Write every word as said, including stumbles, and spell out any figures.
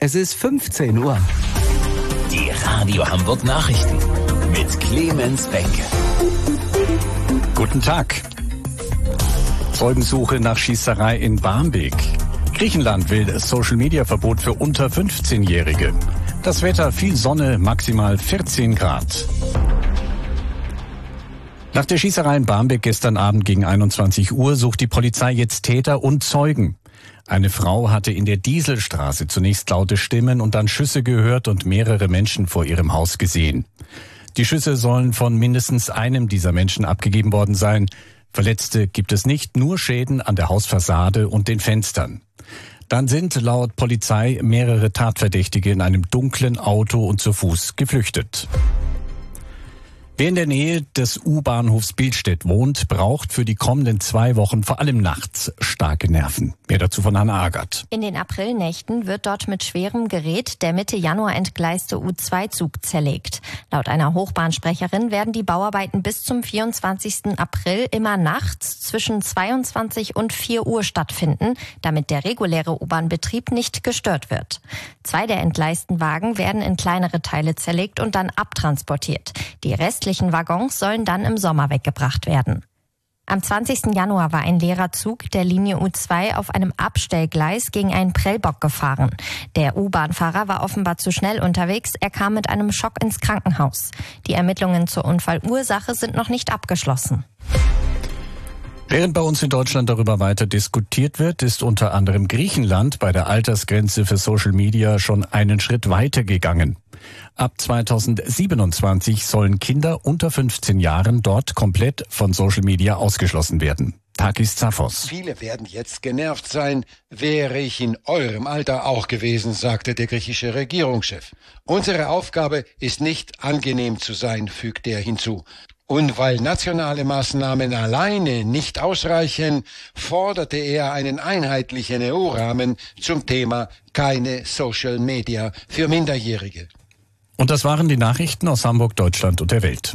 Es ist fünfzehn Uhr. Die Radio Hamburg Nachrichten mit Clemens Benke. Guten Tag. Zeugensuche nach Schießerei in Barmbek. Griechenland will Social-Media-Verbot für unter fünfzehnjährige. Das Wetter, viel Sonne, maximal vierzehn Grad. Nach der Schießerei in Barmbek gestern Abend gegen einundzwanzig Uhr sucht die Polizei jetzt Täter und Zeugen. Eine Frau hatte in der Dieselstraße zunächst laute Stimmen und dann Schüsse gehört und mehrere Menschen vor ihrem Haus gesehen. Die Schüsse sollen von mindestens einem dieser Menschen abgegeben worden sein. Verletzte gibt es nicht, nur Schäden an der Hausfassade und den Fenstern. Dann sind laut Polizei mehrere Tatverdächtige in einem dunklen Auto und zu Fuß geflüchtet. Wer in der Nähe des U-Bahnhofs Billstedt wohnt, braucht für die kommenden zwei Wochen vor allem nachts starke Nerven. Mehr dazu von Hanna Agert. In den Aprilnächten wird dort mit schwerem Gerät der Mitte Januar entgleiste U zwei Zug zerlegt. Laut einer Hochbahnsprecherin werden die Bauarbeiten bis zum vierundzwanzigsten April immer nachts zwischen zweiundzwanzig und vier Uhr stattfinden, damit der reguläre U-Bahn-Betrieb nicht gestört wird. Zwei der entgleisten Wagen werden in kleinere Teile zerlegt und dann abtransportiert. Die restlichen Waggons sollen dann im Sommer weggebracht werden. Am zwanzigsten Januar war ein leerer Zug der Linie U zwei auf einem Abstellgleis gegen einen Prellbock gefahren. Der U-Bahn-Fahrer war offenbar zu schnell unterwegs. Er kam mit einem Schock ins Krankenhaus. Die Ermittlungen zur Unfallursache sind noch nicht abgeschlossen. Während bei uns in Deutschland darüber weiter diskutiert wird, ist unter anderem Griechenland bei der Altersgrenze für Social Media schon einen Schritt weiter gegangen. Ab zweitausendsiebenundzwanzig sollen Kinder unter fünfzehn Jahren dort komplett von Social Media ausgeschlossen werden. Takis Zaphos. Viele werden jetzt genervt sein. Wäre ich in eurem Alter auch gewesen, sagte der griechische Regierungschef. Unsere Aufgabe ist nicht angenehm zu sein, fügte er hinzu. Und weil nationale Maßnahmen alleine nicht ausreichen, forderte er einen einheitlichen E U-Rahmen zum Thema keine Social Media für Minderjährige. Und das waren die Nachrichten aus Hamburg, Deutschland und der Welt.